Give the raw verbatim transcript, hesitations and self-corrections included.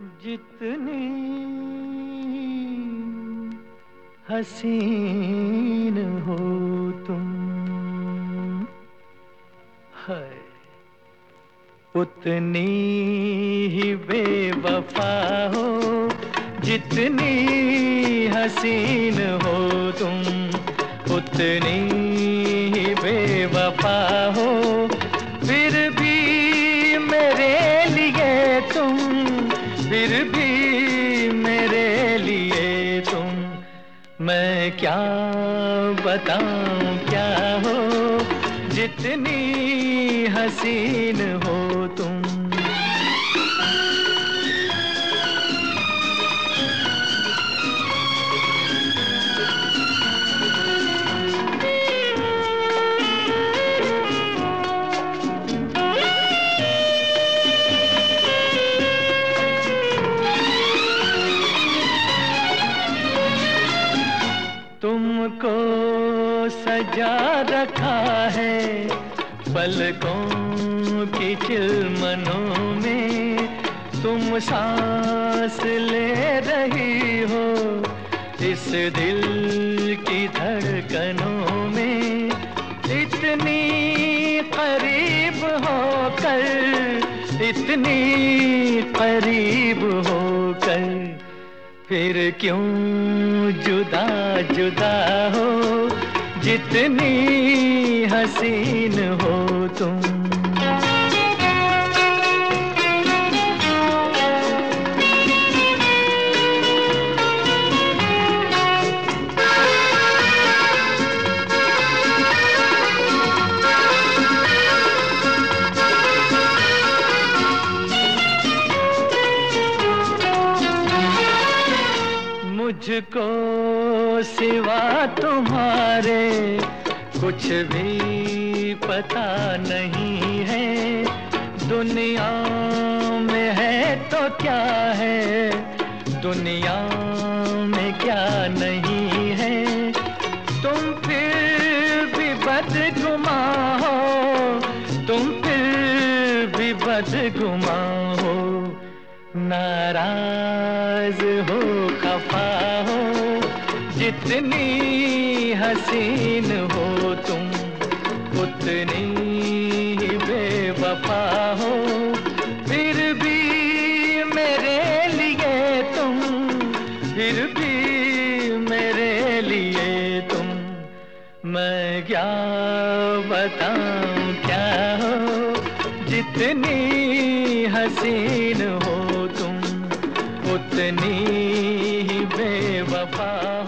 जितनी हसीन हो तुम है, उतनी ही बेवफा हो। जितनी हसीन हो तुम, उतनी ही बेवफा हो। फिर भी मेरे लिए तुम, फिर भी मेरे लिए तुम, मैं क्या बताऊं क्या हो। जितनी हसीन हो तुम। तुमको सजा रखा है पलकों की चिलमनों में। तुम सांस ले रही हो इस दिल की धड़कनों में। इतनी करीब होकर, इतनी करीब होकर, फिर क्यों जुदा जुदा हो। जितनी हसीन हो तुम। मुझको सिवा तुम्हारे कुछ भी पता नहीं है। दुनिया में है तो क्या है, दुनिया में क्या नहीं है। तुम फिर भी बदगुमा हो, तुम फिर भी बदगुमा हो। नाराज हो, खफा हो, जितनी हसीन हो तुम, उतनी ही बेवफा हो। फिर भी मेरे लिए तुम, फिर भी मेरे लिए तुम, मैं क्या बताऊं क्या हो। जितनी हसीन हो तुम, उतनी ही बेवफा हो।